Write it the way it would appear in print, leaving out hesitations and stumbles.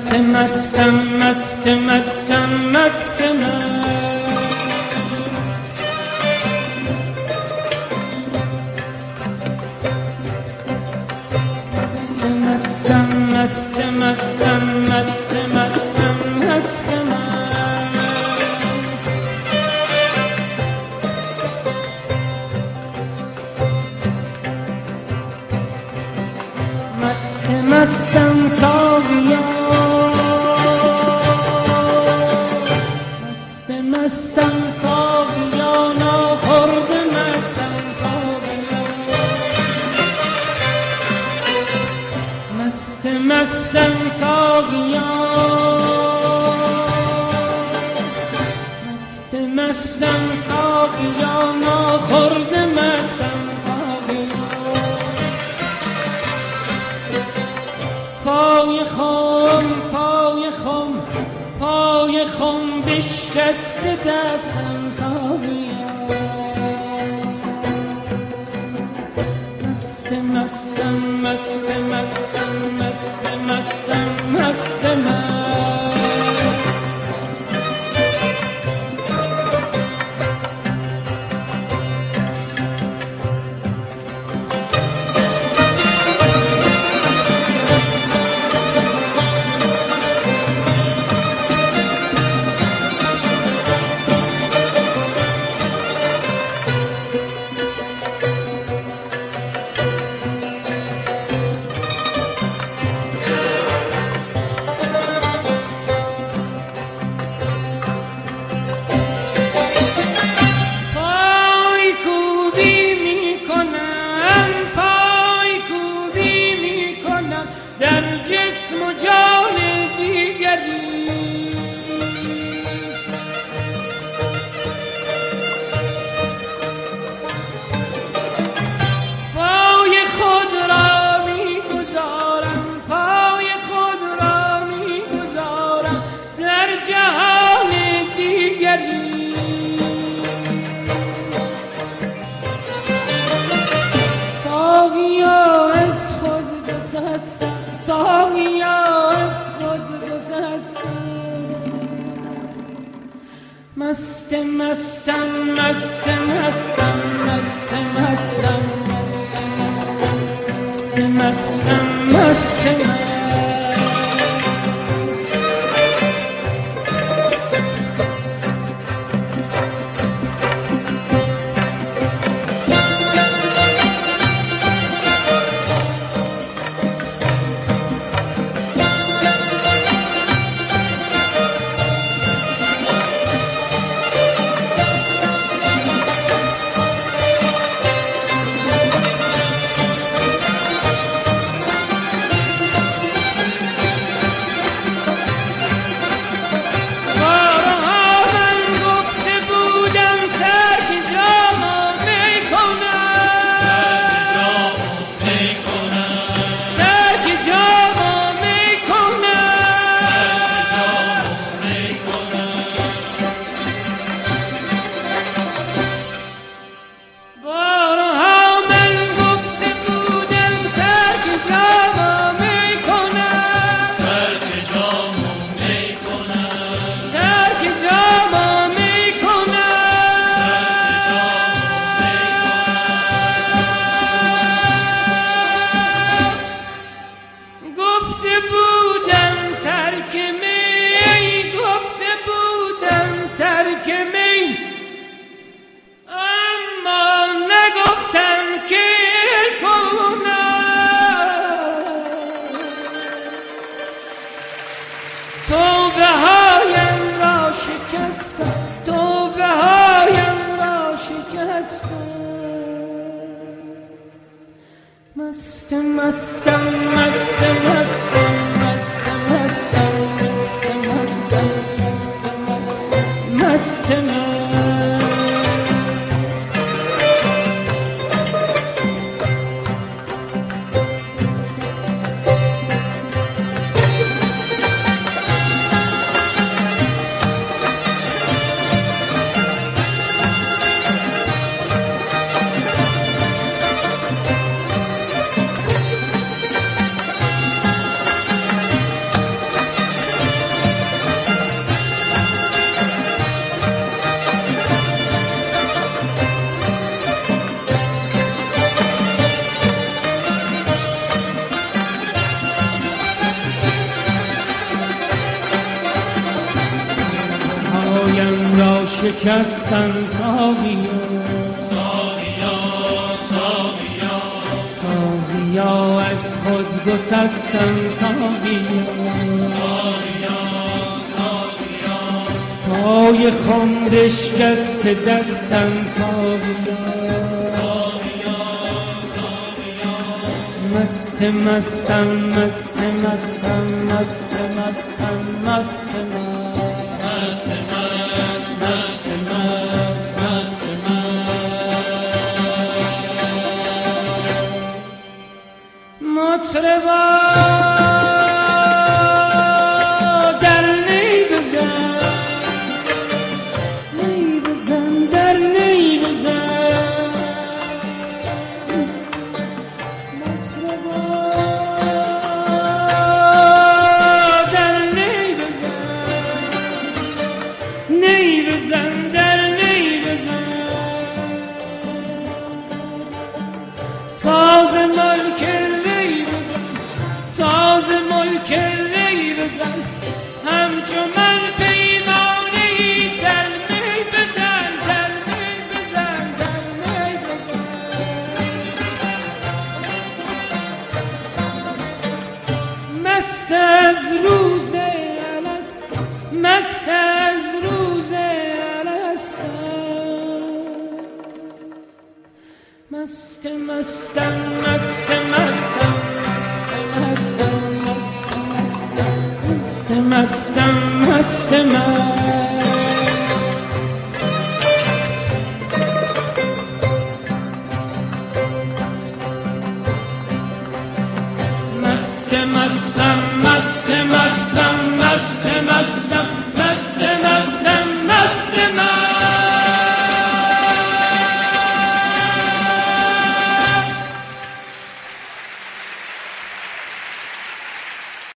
مستم ساقیا مستم ساقیا ناخورده مستم ساقیا مستم ساقیا مستم ساقیا ناخورده مستم ساقیا پای خم بشکسته دستم ساقیا مستم شکستن ساقیا ساقیا ساقیا ساقیا از خود گسستن ساقیا ساقیا ساقیا پای خم بشکست دستم ساقیا ساقیا ساقیا مست مستم مست مستم مست مستم مست مست مست مست مست مست مطربا در نی بزن نی بزن در نی بزن مطربا در نی بزن نی بزن در نی بزن ساز ملک ساز ملک ری بزن همچو من پیمانه ای در می بزن در می بزن در می بزن مست از روز الست مست از روز الست مست مستم مست مستم مستم مستم مست مستم